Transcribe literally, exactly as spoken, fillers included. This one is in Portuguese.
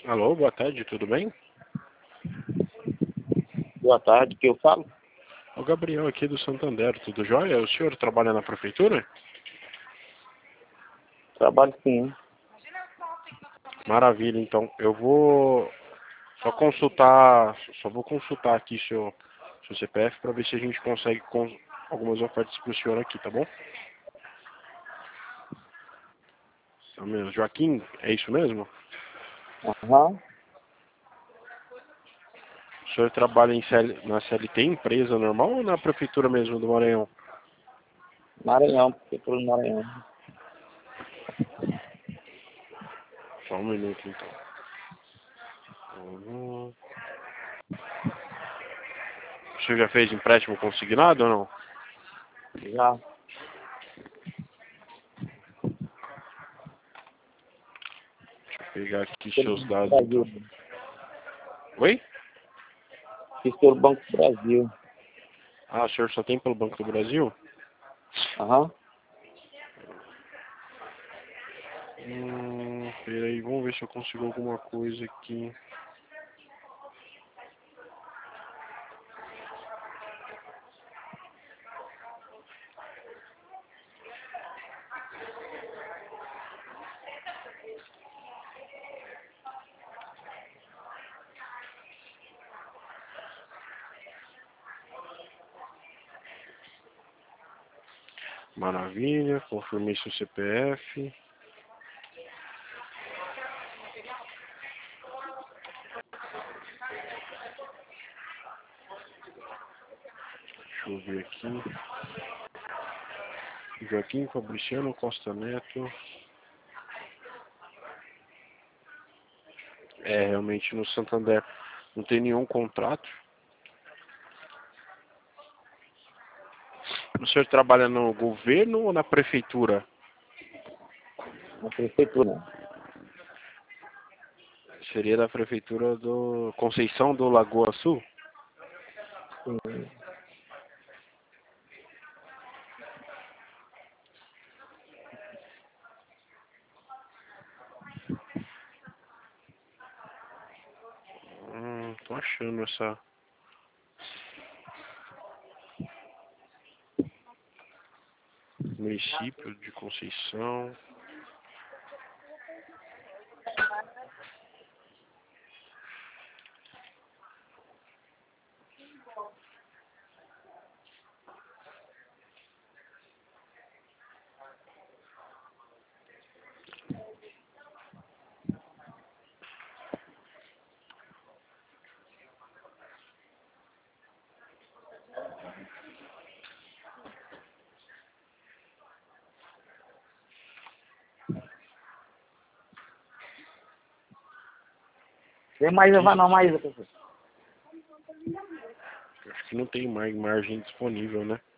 Alô, boa tarde, tudo bem? Boa tarde, que eu falo? O Gabriel aqui do Santander, tudo jóia? O senhor trabalha na prefeitura? Trabalho sim. Maravilha, então. Eu vou só consultar, só vou consultar aqui seu, seu C P F para ver se a gente consegue com algumas ofertas para o senhor aqui, tá bom? É mesmo. Joaquim, é isso mesmo? Aham. O senhor trabalha em C L, na C L T, empresa normal ou na prefeitura mesmo do Maranhão? Maranhão, prefeitura do Maranhão. Só um minuto, então. Uhum. O senhor já fez empréstimo consignado ou não? Já. Deixa eu pegar aqui Pelo seus Banco do dados, Brasil. então. Oi? Fiz pelo Banco do Brasil. Ah, o senhor só tem pelo Banco do Brasil? Aham. Hum, peraí, vamos ver se eu consigo alguma coisa aqui. Maravilha, confirmei seu C P F. Deixa eu ver aqui. Joaquim Fabriciano Costa Neto. É, realmente no Santander não tem nenhum contrato. O senhor trabalha no governo ou na prefeitura? Na prefeitura. Seria da prefeitura do Conceição do Lagoa Sul? Sim. Hum, tô achando essa. Município de Conceição. Tem mais, vai não, mais. Acho que não tem mais margem disponível, né?